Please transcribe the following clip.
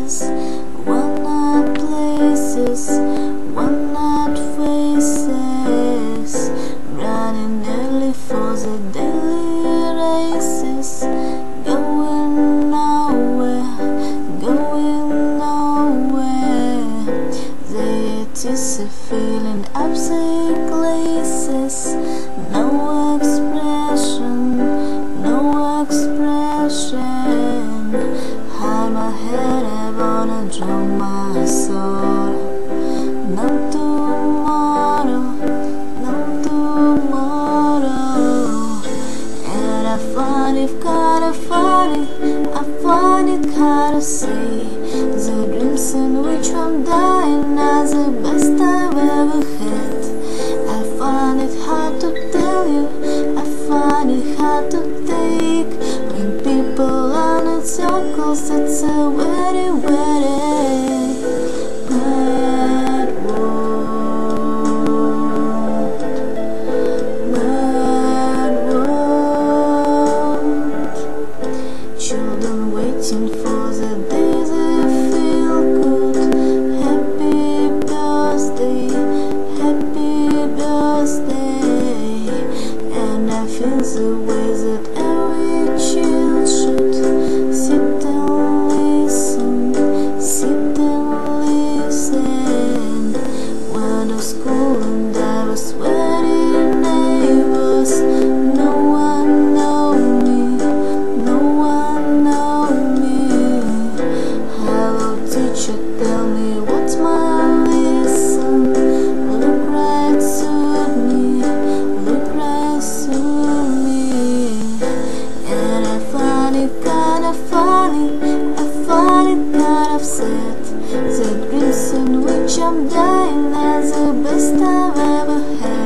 faces, one-night places, one-night faces, running early for the daily races, going nowhere, going nowhere. It is a feeling upside places, no expression, no expression. Hide my head, I wanna drown my soul. No tomorrow, no tomorrow. And I find it kinda funny, I find it kinda see the dreams in which I'm dying are the best I've ever had. I find it hard to tell you, I find it hard to take. When people are in circles, it's a very, very bad world. Bad world. Children waiting for the days they feel good. Happy birthday, happy birthday. And I feel the way that every child should sit and listen, sit and listen. Went to school and I was very nervous. No one know me, no one know me. Hello teacher, tell me what's my lesson. Look right to me, look right to me. And I find it kind of funny, I find it kind of sad. The dreams in which I'm dying are the best I've ever had.